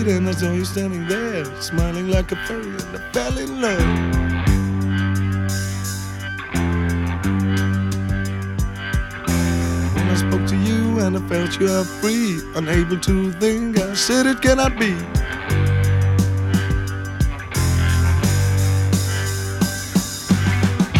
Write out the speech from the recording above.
street and I saw you standing there, smiling like a fairy, and I fell in love. When I spoke to you and I felt you are free, unable to think, I said it cannot be.